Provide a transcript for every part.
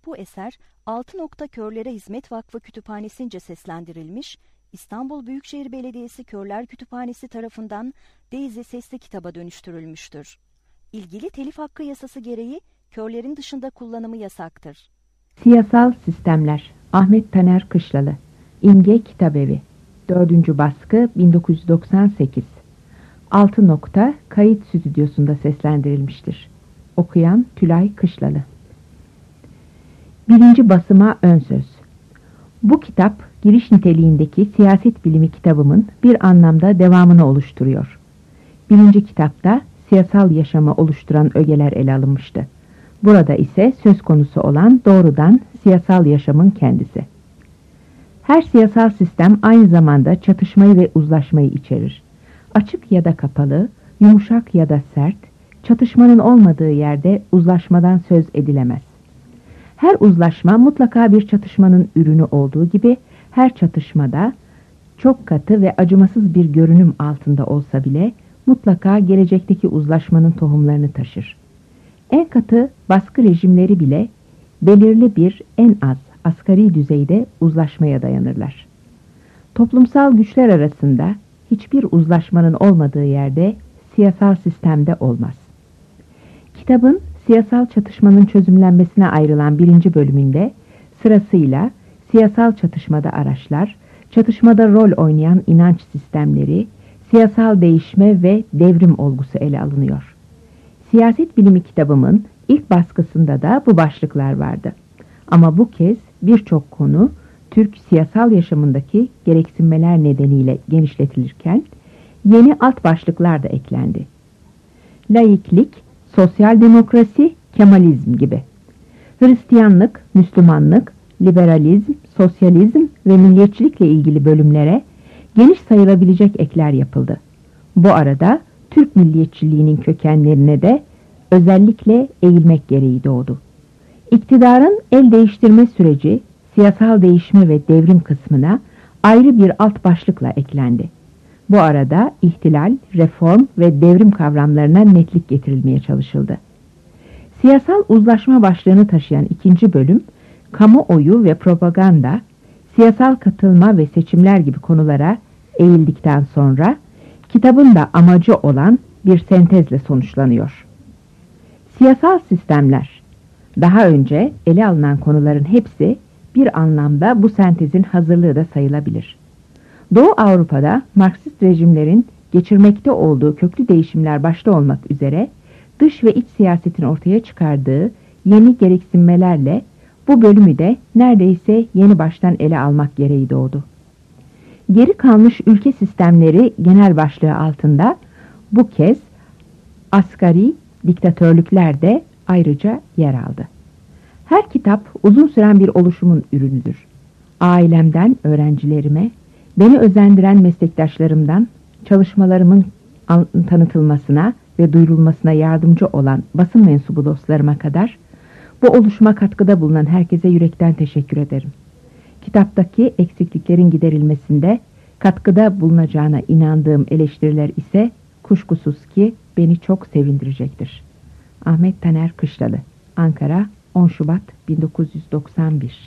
Bu eser Altınok'ta Körlere Hizmet Vakfı Kütüphanesi'nce seslendirilmiş, İstanbul Büyükşehir Belediyesi Körler Kütüphanesi tarafından Daisy sesli kitaba dönüştürülmüştür. İlgili telif hakkı yasası gereği körlerin dışında kullanımı yasaktır. Siyasal Sistemler, Ahmet Taner Kışlalı, İmge Kitabevi, 4. baskı 1998, Altınok'ta Kayıt Stüdyosu'nda seslendirilmiştir. Okuyan Tülay Kışlalı. 1. basıma ön söz. Bu kitap, giriş niteliğindeki siyaset bilimi kitabımın bir anlamda devamını oluşturuyor. 1. kitapta siyasal yaşamı oluşturan ögeler ele alınmıştı. Burada ise söz konusu olan doğrudan siyasal yaşamın kendisi. Her siyasal sistem aynı zamanda çatışmayı ve uzlaşmayı içerir. Açık ya da kapalı, yumuşak ya da sert, çatışmanın olmadığı yerde uzlaşmadan söz edilemez. Her uzlaşma mutlaka bir çatışmanın ürünü olduğu gibi her çatışmada çok katı ve acımasız bir görünüm altında olsa bile mutlaka gelecekteki uzlaşmanın tohumlarını taşır. En katı baskı rejimleri bile belirli bir en az asgari düzeyde uzlaşmaya dayanırlar. Toplumsal güçler arasında hiçbir uzlaşmanın olmadığı yerde siyasal sistemde olmaz. Kitabın siyasal çatışmanın çözümlenmesine ayrılan 1. bölümünde sırasıyla siyasal çatışmada araçlar, çatışmada rol oynayan inanç sistemleri, siyasal değişme ve devrim olgusu ele alınıyor. Siyaset bilimi kitabımın ilk baskısında da bu başlıklar vardı. Ama bu kez birçok konu Türk siyasal yaşamındaki gereksinmeler nedeniyle genişletilirken yeni alt başlıklar da eklendi. Laiklik, sosyal demokrasi, Kemalizm gibi. Hristiyanlık, Müslümanlık, liberalizm, sosyalizm ve milliyetçilikle ilgili bölümlere geniş sayılabilecek ekler yapıldı. Bu arada Türk milliyetçiliğinin kökenlerine de özellikle eğilmek gereği doğdu. İktidarın el değiştirme süreci, siyasal değişme ve devrim kısmına ayrı bir alt başlıkla eklendi. Bu arada ihtilal, reform ve devrim kavramlarına netlik getirilmeye çalışıldı. Siyasal uzlaşma başlığını taşıyan 2. bölüm, kamuoyu ve propaganda, siyasal katılma ve seçimler gibi konulara eğildikten sonra kitabın da amacı olan bir sentezle sonuçlanıyor. Siyasal sistemler, daha önce ele alınan konuların hepsi bir anlamda bu sentezin hazırlığı da sayılabilir. Doğu Avrupa'da Marksist rejimlerin geçirmekte olduğu köklü değişimler başta olmak üzere dış ve iç siyasetin ortaya çıkardığı yeni gereksinmelerle bu bölümü de neredeyse yeni baştan ele almak gereği doğdu. Geri kalmış ülke sistemleri genel başlığı altında bu kez asgari diktatörlükler de ayrıca yer aldı. Her kitap uzun süren bir oluşumun ürünüdür. Ailemden öğrencilerime, beni özendiren meslektaşlarımdan çalışmalarımın tanıtılmasına ve duyurulmasına yardımcı olan basın mensubu dostlarıma kadar bu oluşuma katkıda bulunan herkese yürekten teşekkür ederim. Kitaptaki eksikliklerin giderilmesinde katkıda bulunacağına inandığım eleştiriler ise kuşkusuz ki beni çok sevindirecektir. Ahmet Taner Kışlalı, Ankara, 10 Şubat 1991.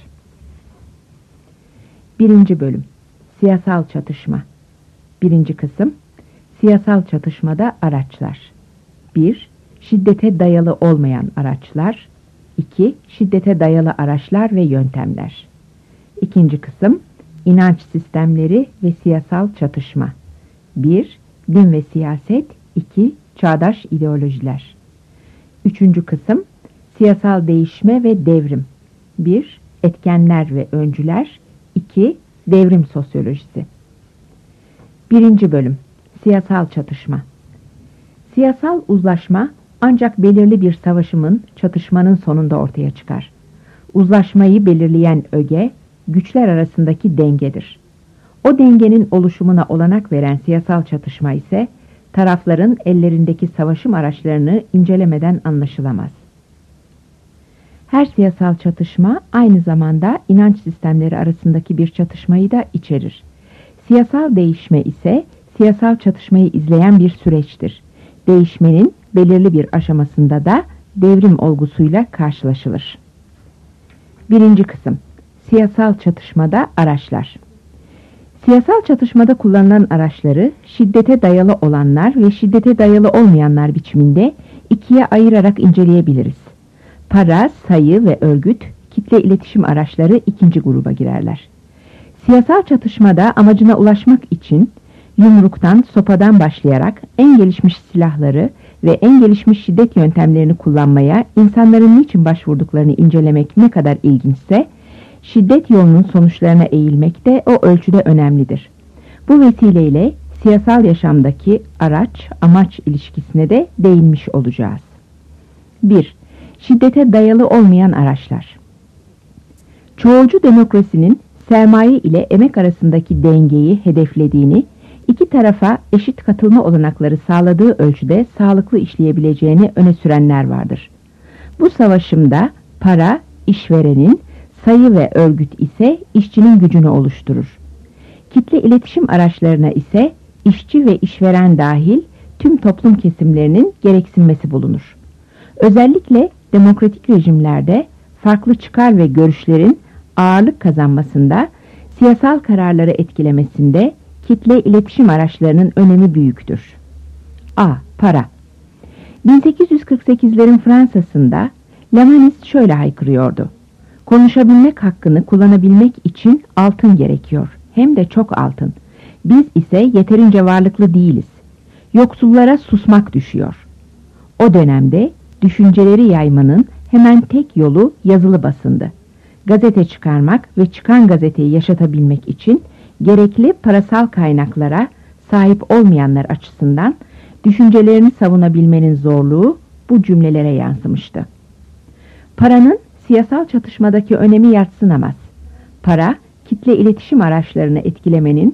1. bölüm, Siyasal çatışma. 1. kısım, siyasal çatışmada araçlar. 1. Şiddete dayalı olmayan araçlar. 2. Şiddete dayalı araçlar ve yöntemler. 2. kısım, inanç sistemleri ve siyasal çatışma. 1. Din ve siyaset. 2. Çağdaş ideolojiler. 3. kısım, siyasal değişme ve devrim. 1. Etkenler ve öncüler. 2. Devrim sosyolojisi. 1. bölüm, siyasal çatışma. Siyasal uzlaşma ancak belirli bir savaşımın, çatışmanın sonunda ortaya çıkar. Uzlaşmayı belirleyen öge, güçler arasındaki dengedir. O dengenin oluşumuna olanak veren siyasal çatışma ise, tarafların ellerindeki savaşım araçlarını incelemeden anlaşılamaz. Her siyasal çatışma aynı zamanda inanç sistemleri arasındaki bir çatışmayı da içerir. Siyasal değişme ise siyasal çatışmayı izleyen bir süreçtir. Değişmenin belirli bir aşamasında da devrim olgusuyla karşılaşılır. 1. Kısım. Siyasal çatışmada araçlar. Siyasal çatışmada kullanılan araçları şiddete dayalı olanlar ve şiddete dayalı olmayanlar biçiminde ikiye ayırarak inceleyebiliriz. Para, sayı ve örgüt, kitle iletişim araçları ikinci gruba girerler. Siyasal çatışmada amacına ulaşmak için yumruktan, sopadan başlayarak en gelişmiş silahları ve en gelişmiş şiddet yöntemlerini kullanmaya insanların niçin başvurduklarını incelemek ne kadar ilginçse, şiddet yolunun sonuçlarına eğilmek de o ölçüde önemlidir. Bu vesileyle siyasal yaşamdaki araç-amaç ilişkisine de değinmiş olacağız. 1. Şiddete dayalı olmayan araçlar. Çoğulcu demokrasinin sermaye ile emek arasındaki dengeyi hedeflediğini, iki tarafa eşit katılma olanakları sağladığı ölçüde sağlıklı işleyebileceğini öne sürenler vardır. Bu savaşımda para, işverenin, sayı ve örgüt ise işçinin gücünü oluşturur. Kitle iletişim araçlarına ise işçi ve işveren dahil tüm toplum kesimlerinin gereksinmesi bulunur. Özellikle demokratik rejimlerde farklı çıkar ve görüşlerin ağırlık kazanmasında, siyasal kararları etkilemesinde kitle iletişim araçlarının önemi büyüktür. A. Para. 1848'lerin Fransa'sında Lamanis şöyle haykırıyordu: konuşabilmek hakkını kullanabilmek için altın gerekiyor, hem de çok altın. Biz ise yeterince varlıklı değiliz. Yoksullara susmak düşüyor. O dönemde düşünceleri yaymanın hemen tek yolu yazılı basındı. Gazete çıkarmak ve çıkan gazeteyi yaşatabilmek için gerekli parasal kaynaklara sahip olmayanlar açısından düşüncelerini savunabilmenin zorluğu bu cümlelere yansımıştı. Paranın siyasal çatışmadaki önemi yadsınamaz. Para, kitle iletişim araçlarını etkilemenin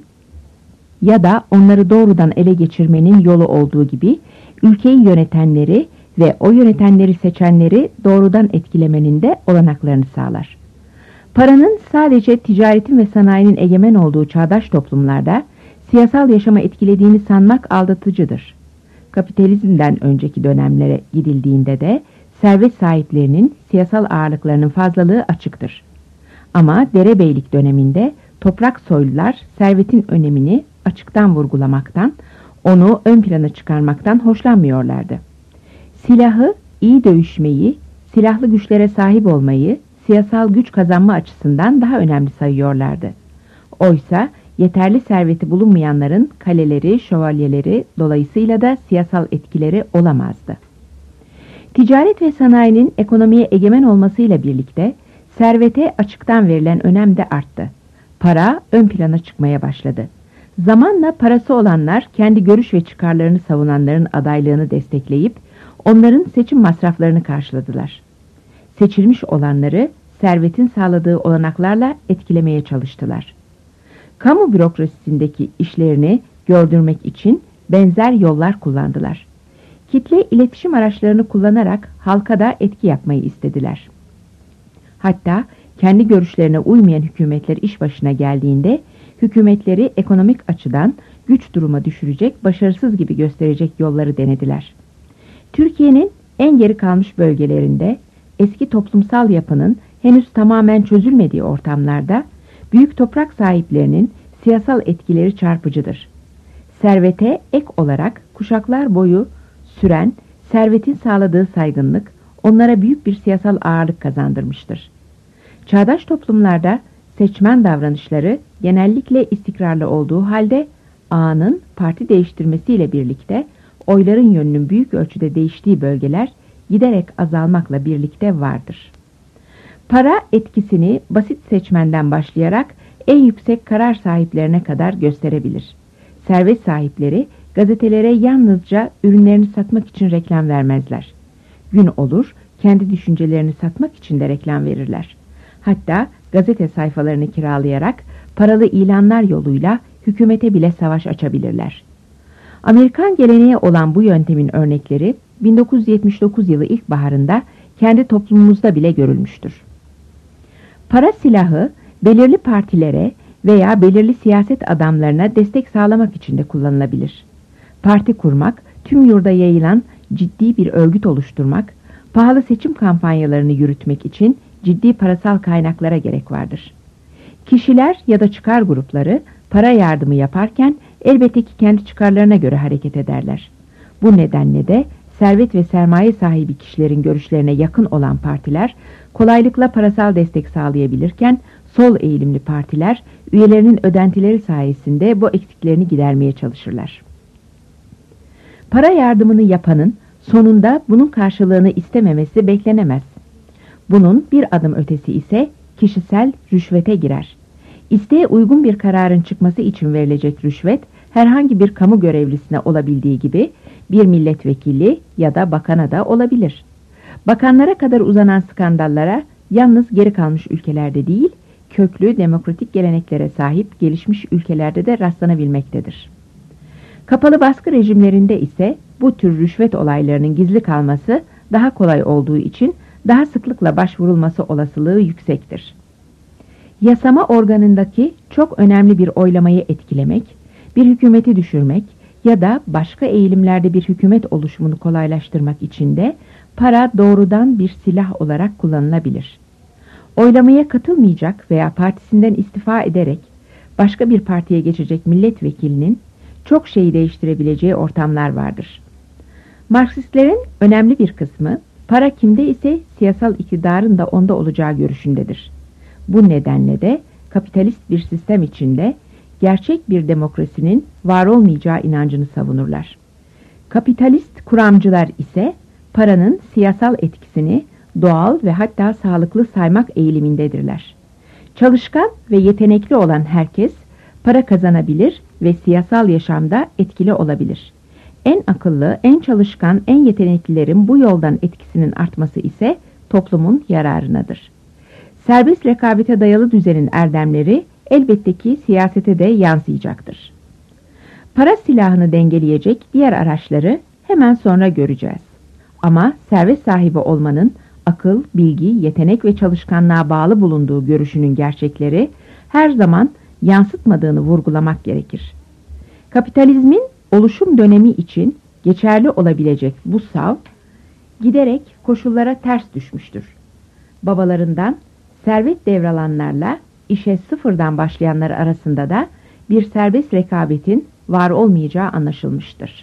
ya da onları doğrudan ele geçirmenin yolu olduğu gibi, ülkeyi yönetenleri ve o yönetenleri seçenleri doğrudan etkilemenin de olanaklarını sağlar. Paranın sadece ticaretin ve sanayinin egemen olduğu çağdaş toplumlarda siyasal yaşama etkilediğini sanmak aldatıcıdır. Kapitalizmden önceki dönemlere gidildiğinde de servet sahiplerinin siyasal ağırlıklarının fazlalığı açıktır. Ama derebeylik döneminde toprak soylular servetin önemini açıktan vurgulamaktan, onu ön plana çıkarmaktan hoşlanmıyorlardı. Silahı, iyi dövüşmeyi, silahlı güçlere sahip olmayı siyasal güç kazanma açısından daha önemli sayıyorlardı. Oysa yeterli serveti bulunmayanların kaleleri, şövalyeleri, dolayısıyla da siyasal etkileri olamazdı. Ticaret ve sanayinin ekonomiye egemen olmasıyla birlikte servete açıktan verilen önem de arttı. Para ön plana çıkmaya başladı. Zamanla parası olanlar kendi görüş ve çıkarlarını savunanların adaylığını destekleyip onların seçim masraflarını karşıladılar. Seçilmiş olanları servetin sağladığı olanaklarla etkilemeye çalıştılar. Kamu bürokrasisindeki işlerini gördürmek için benzer yollar kullandılar. Kitle iletişim araçlarını kullanarak halka da etki yapmayı istediler. Hatta kendi görüşlerine uymayan hükümetler iş başına geldiğinde hükümetleri ekonomik açıdan güç duruma düşürecek, başarısız gibi gösterecek yolları denediler. Türkiye'nin en geri kalmış bölgelerinde eski toplumsal yapının henüz tamamen çözülmediği ortamlarda büyük toprak sahiplerinin siyasal etkileri çarpıcıdır. Servete ek olarak kuşaklar boyu süren servetin sağladığı saygınlık onlara büyük bir siyasal ağırlık kazandırmıştır. Çağdaş toplumlarda seçmen davranışları genellikle istikrarlı olduğu halde ağanın parti değiştirmesiyle birlikte oyların yönünün büyük ölçüde değiştiği bölgeler giderek azalmakla birlikte vardır. Para etkisini basit seçmenden başlayarak en yüksek karar sahiplerine kadar gösterebilir. Servet sahipleri gazetelere yalnızca ürünlerini satmak için reklam vermezler. Gün olur, kendi düşüncelerini satmak için de reklam verirler. Hatta gazete sayfalarını kiralayarak paralı ilanlar yoluyla hükümete bile savaş açabilirler. Amerikan geleneği olan bu yöntemin örnekleri 1979 yılı ilkbaharında kendi toplumumuzda bile görülmüştür. Para silahı belirli partilere veya belirli siyaset adamlarına destek sağlamak için de kullanılabilir. Parti kurmak, tüm yurda yayılan ciddi bir örgüt oluşturmak, pahalı seçim kampanyalarını yürütmek için ciddi parasal kaynaklara gerek vardır. Kişiler ya da çıkar grupları para yardımı yaparken elbette ki kendi çıkarlarına göre hareket ederler. Bu nedenle de servet ve sermaye sahibi kişilerin görüşlerine yakın olan partiler kolaylıkla parasal destek sağlayabilirken sol eğilimli partiler üyelerinin ödentileri sayesinde bu eksiklerini gidermeye çalışırlar. Para yardımını yapanın sonunda bunun karşılığını istememesi beklenemez. Bunun bir adım ötesi ise kişisel rüşvete girer. İsteğe uygun bir kararın çıkması için verilecek rüşvet herhangi bir kamu görevlisine olabildiği gibi bir milletvekili ya da bakana da olabilir. Bakanlara kadar uzanan skandallara yalnız geri kalmış ülkelerde değil, köklü demokratik geleneklere sahip gelişmiş ülkelerde de rastlanabilmektedir. Kapalı baskı rejimlerinde ise bu tür rüşvet olaylarının gizli kalması daha kolay olduğu için daha sıklıkla başvurulması olasılığı yüksektir. Yasama organındaki çok önemli bir oylamayı etkilemek, bir hükümeti düşürmek ya da başka eğilimlerde bir hükümet oluşumunu kolaylaştırmak için de para doğrudan bir silah olarak kullanılabilir. Oylamaya katılmayacak veya partisinden istifa ederek başka bir partiye geçecek milletvekilinin çok şeyi değiştirebileceği ortamlar vardır. Marksistlerin önemli bir kısmı para kimde ise siyasal iktidarın da onda olacağı görüşündedir. Bu nedenle de kapitalist bir sistem içinde gerçek bir demokrasinin var olmayacağı inancını savunurlar. Kapitalist kuramcılar ise paranın siyasal etkisini doğal ve hatta sağlıklı saymak eğilimindedirler. Çalışkan ve yetenekli olan herkes para kazanabilir ve siyasal yaşamda etkili olabilir. En akıllı, en çalışkan, en yeteneklilerin bu yoldan etkisinin artması ise toplumun yararınadır. Serbest rekabete dayalı düzenin erdemleri elbette ki siyasete de yansıyacaktır. Para silahını dengeleyecek diğer araçları hemen sonra göreceğiz. Ama servet sahibi olmanın akıl, bilgi, yetenek ve çalışkanlığa bağlı bulunduğu görüşünün gerçekleri her zaman yansıtmadığını vurgulamak gerekir. Kapitalizmin oluşum dönemi için geçerli olabilecek bu sav, giderek koşullara ters düşmüştür. Babalarından servet devralanlarla işe sıfırdan başlayanlar arasında da bir serbest rekabetin var olmayacağı anlaşılmıştır.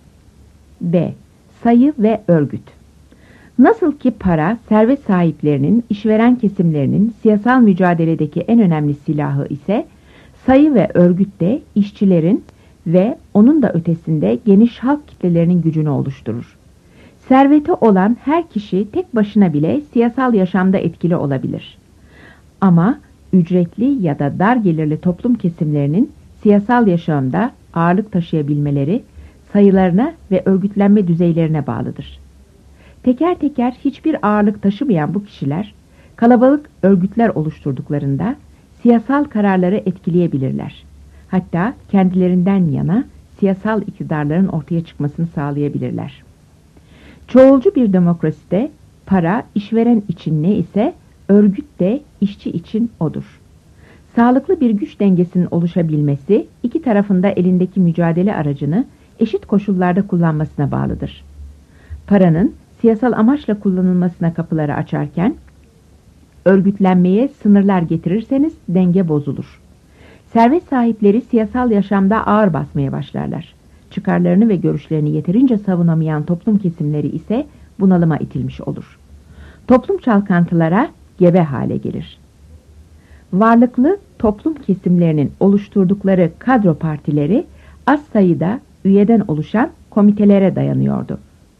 B. Sayı ve örgüt. Nasıl ki para, servet sahiplerinin, işveren kesimlerinin siyasal mücadeledeki en önemli silahı ise, sayı ve örgüt de işçilerin ve onun da ötesinde geniş halk kitlelerinin gücünü oluşturur. Serveti olan her kişi tek başına bile siyasal yaşamda etkili olabilir. Ama ücretli ya da dar gelirli toplum kesimlerinin siyasal yaşamda ağırlık taşıyabilmeleri sayılarına ve örgütlenme düzeylerine bağlıdır. Teker teker hiçbir ağırlık taşımayan bu kişiler kalabalık örgütler oluşturduklarında siyasal kararları etkileyebilirler. Hatta kendilerinden yana siyasal iktidarların ortaya çıkmasını sağlayabilirler. Çoğulcu bir demokraside para işveren için ne ise örgüt de işçi için odur. Sağlıklı bir güç dengesinin oluşabilmesi iki tarafında elindeki mücadele aracını eşit koşullarda kullanmasına bağlıdır. Paranın siyasal amaçla kullanılmasına kapıları açarken örgütlenmeye sınırlar getirirseniz denge bozulur. Servet sahipleri siyasal yaşamda ağır basmaya başlarlar. Çıkarlarını ve görüşlerini yeterince savunamayan toplum kesimleri ise bunalıma itilmiş olur. Toplum çalkantılara gebe hale gelir. Varlıklı toplum kesimlerinin oluşturdukları kadro partileri az sayıda üyeden oluşan komitelere dayanıyordu.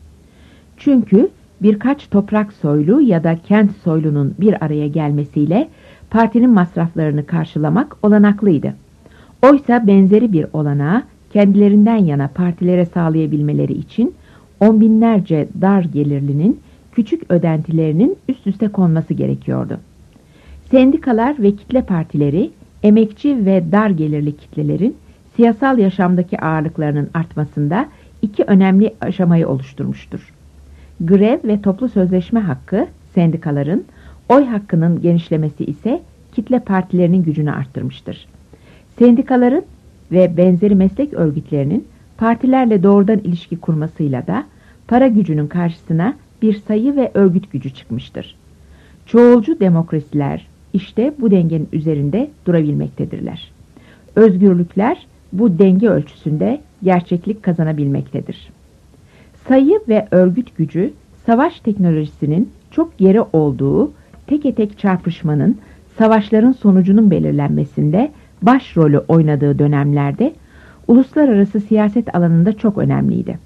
Çünkü birkaç toprak soylu ya da kent soylunun bir araya gelmesiyle partinin masraflarını karşılamak olanaklıydı. Oysa benzeri bir olanağı kendilerinden yana partilere sağlayabilmeleri için on binlerce dar gelirlinin küçük ödentilerinin üst üste konması gerekiyordu. Sendikalar ve kitle partileri emekçi ve dar gelirli kitlelerin siyasal yaşamdaki ağırlıklarının artmasında iki önemli aşamayı oluşturmuştur. Grev ve toplu sözleşme hakkı sendikaların, oy hakkının genişlemesi ise kitle partilerinin gücünü arttırmıştır. Sendikaların ve benzeri meslek örgütlerinin partilerle doğrudan ilişki kurmasıyla da para gücünün karşısına bir sayı ve örgüt gücü çıkmıştır. Çoğulcu demokrasiler işte bu dengenin üzerinde durabilmektedirler. Özgürlükler bu denge ölçüsünde gerçeklik kazanabilmektedir. Sayı ve örgüt gücü, savaş teknolojisinin çok geri olduğu tek tek çarpışmanın, savaşların sonucunun belirlenmesinde başrolü oynadığı dönemlerde uluslararası siyaset alanında çok önemliydi.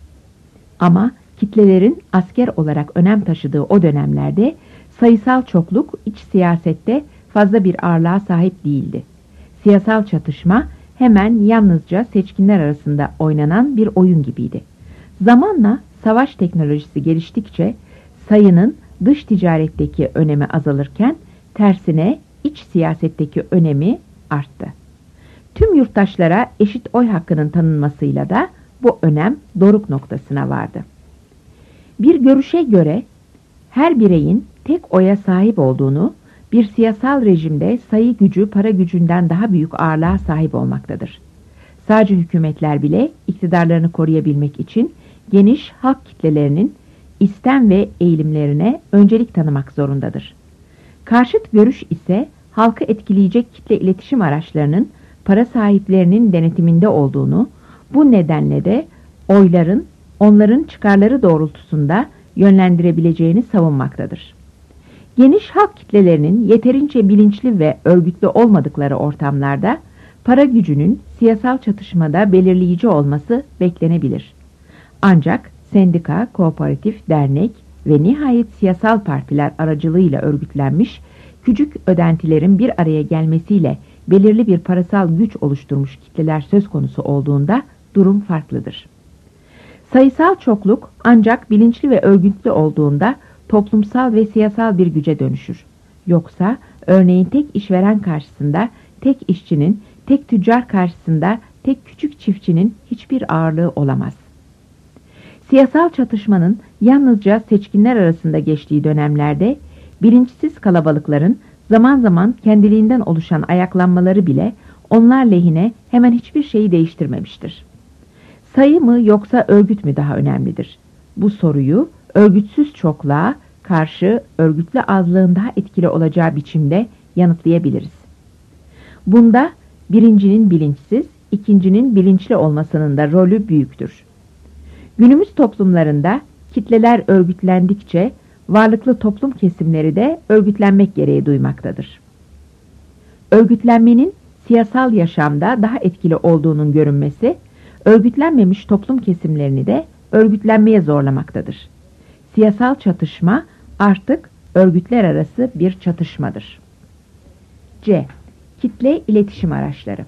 Ama kitlelerin asker olarak önem taşıdığı o dönemlerde sayısal çokluk iç siyasette fazla bir ağırlığa sahip değildi. Siyasal çatışma hemen yalnızca seçkinler arasında oynanan bir oyun gibiydi. Zamanla savaş teknolojisi geliştikçe sayının dış ticaretteki önemi azalırken tersine iç siyasetteki önemi arttı. Tüm yurttaşlara eşit oy hakkının tanınmasıyla da bu önem doruk noktasına vardı. Bir görüşe göre her bireyin tek oya sahip olduğunu, bir siyasal rejimde sayı gücü para gücünden daha büyük ağırlığa sahip olmaktadır. Sadece hükümetler bile iktidarlarını koruyabilmek için geniş halk kitlelerinin istem ve eğilimlerine öncelik tanımak zorundadır. Karşıt görüş ise halkı etkileyecek kitle iletişim araçlarının para sahiplerinin denetiminde olduğunu, bu nedenle de oyların onların çıkarları doğrultusunda yönlendirebileceğini savunmaktadır. Geniş halk kitlelerinin yeterince bilinçli ve örgütlü olmadıkları ortamlarda para gücünün siyasal çatışmada belirleyici olması beklenebilir. Ancak sendika, kooperatif, dernek ve nihayet siyasal partiler aracılığıyla örgütlenmiş küçük ödentilerin bir araya gelmesiyle belirli bir parasal güç oluşturmuş kitleler söz konusu olduğunda durum farklıdır. Sayısal çokluk ancak bilinçli ve örgütlü olduğunda toplumsal ve siyasal bir güce dönüşür. Yoksa örneğin tek işveren karşısında tek işçinin, tek tüccar karşısında tek küçük çiftçinin hiçbir ağırlığı olamaz. Siyasal çatışmanın yalnızca seçkinler arasında geçtiği dönemlerde bilinçsiz kalabalıkların zaman zaman kendiliğinden oluşan ayaklanmaları bile onlar lehine hemen hiçbir şeyi değiştirmemiştir. Sayı mı yoksa örgüt mü daha önemlidir? Bu soruyu örgütsüz çokluğa karşı örgütlü azlığın daha etkili olacağı biçimde yanıtlayabiliriz. Bunda birincinin bilinçsiz, ikincinin bilinçli olmasının da rolü büyüktür. Günümüz toplumlarında kitleler örgütlendikçe varlıklı toplum kesimleri de örgütlenmek gereği duymaktadır. Örgütlenmenin siyasal yaşamda daha etkili olduğunun görünmesi, örgütlenmemiş toplum kesimlerini de örgütlenmeye zorlamaktadır. Siyasal çatışma artık örgütler arası bir çatışmadır. C. Kitle iletişim araçları.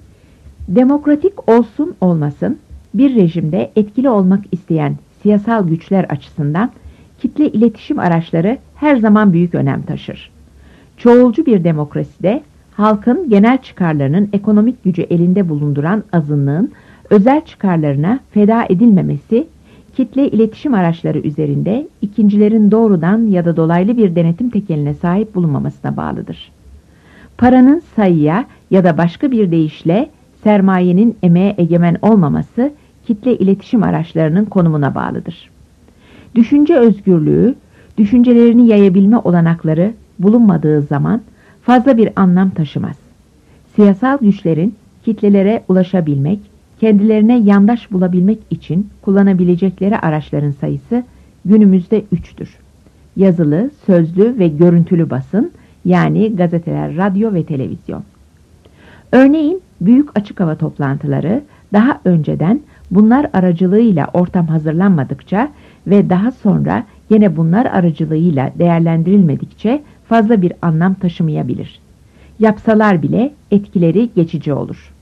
Demokratik olsun olmasın, bir rejimde etkili olmak isteyen siyasal güçler açısından kitle iletişim araçları her zaman büyük önem taşır. Çoğulcu bir demokraside halkın genel çıkarlarının ekonomik gücü elinde bulunduran azınlığın özel çıkarlarına feda edilmemesi, kitle iletişim araçları üzerinde ikincilerin doğrudan ya da dolaylı bir denetim tekeline sahip bulunmamasına bağlıdır. Paranın sayıya ya da başka bir deyişle sermayenin emeğe egemen olmaması kitle iletişim araçlarının konumuna bağlıdır. Düşünce özgürlüğü, düşüncelerini yayabilme olanakları bulunmadığı zaman fazla bir anlam taşımaz. Siyasal güçlerin kitlelere ulaşabilmek, kendilerine yandaş bulabilmek için kullanabilecekleri araçların sayısı günümüzde 3'tür. Yazılı, sözlü ve görüntülü basın, yani gazeteler, radyo ve televizyon. Örneğin büyük açık hava toplantıları daha önceden bunlar aracılığıyla ortam hazırlanmadıkça ve daha sonra yine bunlar aracılığıyla değerlendirilmedikçe fazla bir anlam taşımayabilir. Yapsalar bile etkileri geçici olur.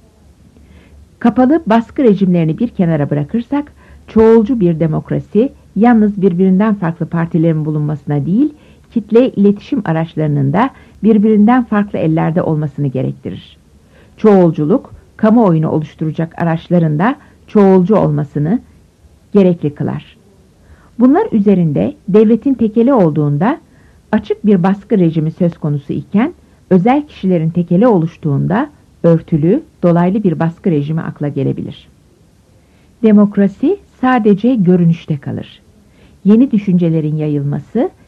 Kapalı baskı rejimlerini bir kenara bırakırsak, çoğulcu bir demokrasi yalnız birbirinden farklı partilerin bulunmasına değil, kitle iletişim araçlarının da birbirinden farklı ellerde olmasını gerektirir. Çoğulculuk, kamuoyunu oluşturacak araçların da çoğulcu olmasını gerekli kılar. Bunlar üzerinde devletin tekeli olduğunda, açık bir baskı rejimi söz konusu iken, özel kişilerin tekeli oluştuğunda örtülü, dolaylı bir baskı rejimi akla gelebilir. Demokrasi sadece görünüşte kalır. Yeni düşüncelerin yayılması,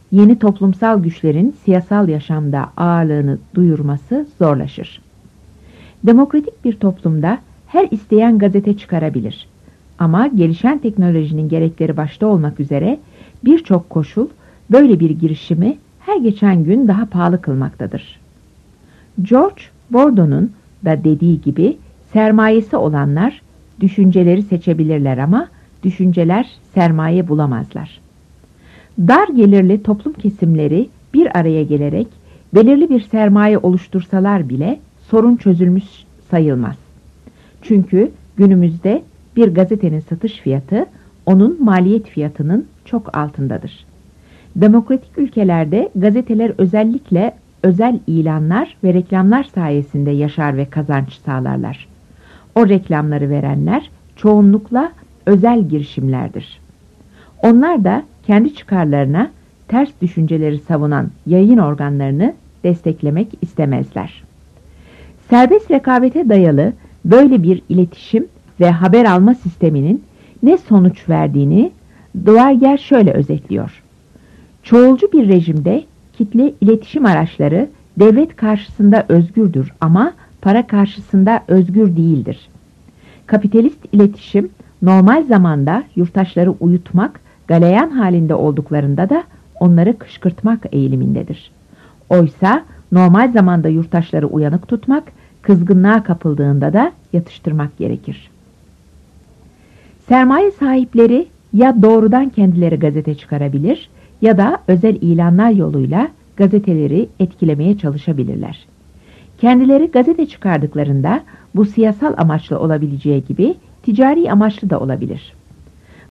yeni toplumsal güçlerin siyasal yaşamda ağırlığını duyurması zorlaşır. Demokratik bir toplumda her isteyen gazete çıkarabilir. Ama gelişen teknolojinin gerekleri başta olmak üzere birçok koşul böyle bir girişimi her geçen gün daha pahalı kılmaktadır. George Borden'un da dediği gibi sermayesi olanlar düşünceleri seçebilirler ama düşünceler sermaye bulamazlar. Dar gelirli toplum kesimleri bir araya gelerek belirli bir sermaye oluştursalar bile sorun çözülmüş sayılmaz. Çünkü günümüzde bir gazetenin satış fiyatı onun maliyet fiyatının çok altındadır. Demokratik ülkelerde gazeteler özellikle özel ilanlar ve reklamlar sayesinde yaşar ve kazanç sağlarlar. O reklamları verenler çoğunlukla özel girişimlerdir. Onlar da kendi çıkarlarına ters düşünceleri savunan yayın organlarını desteklemek istemezler. Serbest rekabete dayalı böyle bir iletişim ve haber alma sisteminin ne sonuç verdiğini Duarger şöyle özetliyor. Çoğulcu bir rejimde kitle iletişim araçları devlet karşısında özgürdür ama para karşısında özgür değildir. Kapitalist iletişim normal zamanda yurttaşları uyutmak, galeyan halinde olduklarında da onları kışkırtmak eğilimindedir. Oysa normal zamanda yurttaşları uyanık tutmak, kızgınlığa kapıldığında da yatıştırmak gerekir. Sermaye sahipleri ya doğrudan kendileri gazete çıkarabilir ya da özel ilanlar yoluyla gazeteleri etkilemeye çalışabilirler. Kendileri gazete çıkardıklarında bu siyasal amaçlı olabileceği gibi ticari amaçlı da olabilir.